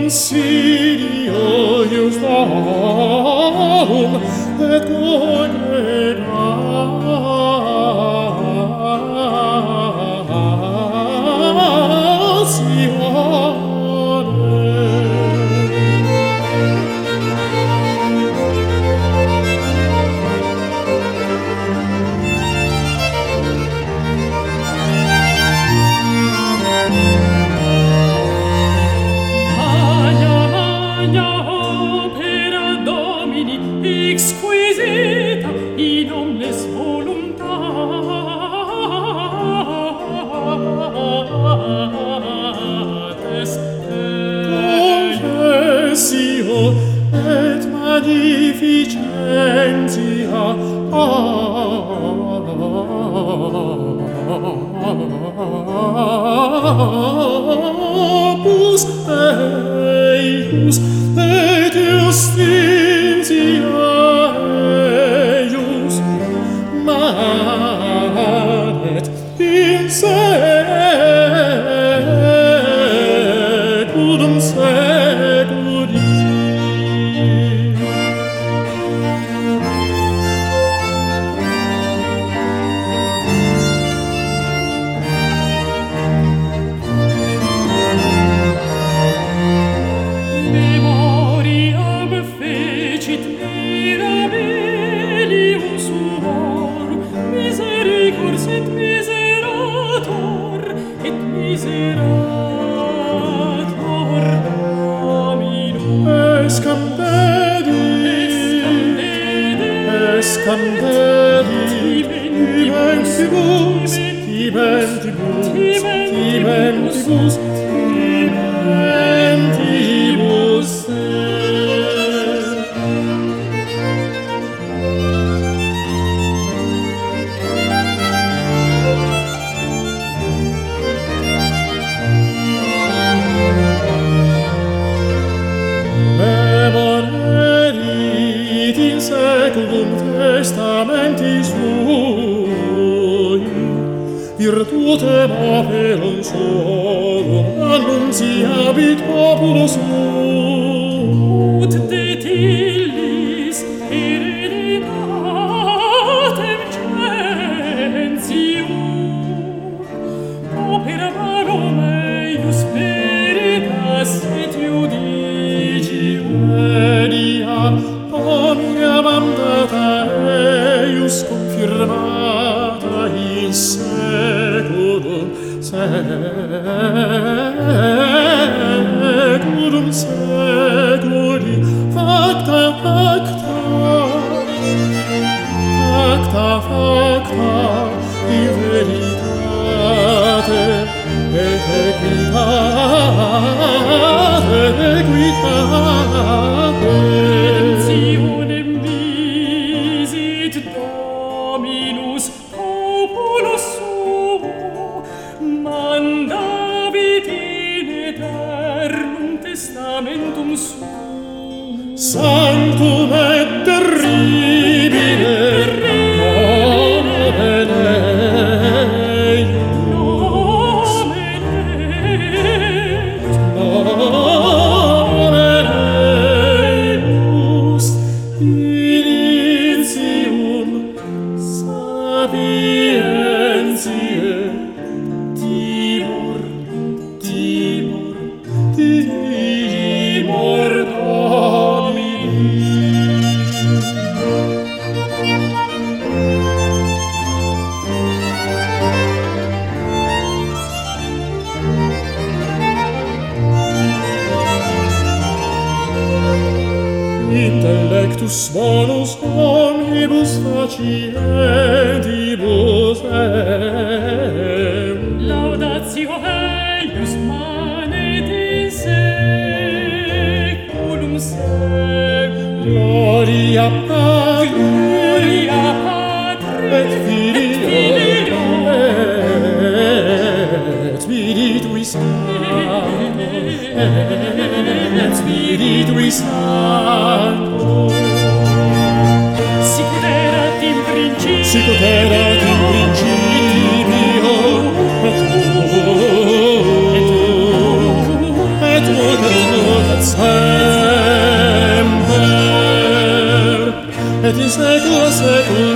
consiglio ius darum et exquisita in omnes voluntates confessio et magnificentia opus eius et justitia eius manet in seculum seculi. Memoriam fecit mirabilium suorum, misericors et miserator Dominum. Escandedi, timentibus, memorerit in seculum testamenti sui, virtutem operum suorum annuntiabit populus ut de tillis hereditatem gentium opera varum eius veritas et judicium media omnia mandata eius confirmata in seculum seculi facta in veritate et equitate Sionem visit Dominus populus suo, mandavit in eternum testamentum suum. Sanctum et terribile nomen eius initium sapientiae timor Domini. Intellectus bonus omnibus facientibus Laudatio eius manet in seculum seculum. Gloria Patri et Filio et Spiritui Sancto Sicut erat in principio et nunc et et in saecula saeculorum.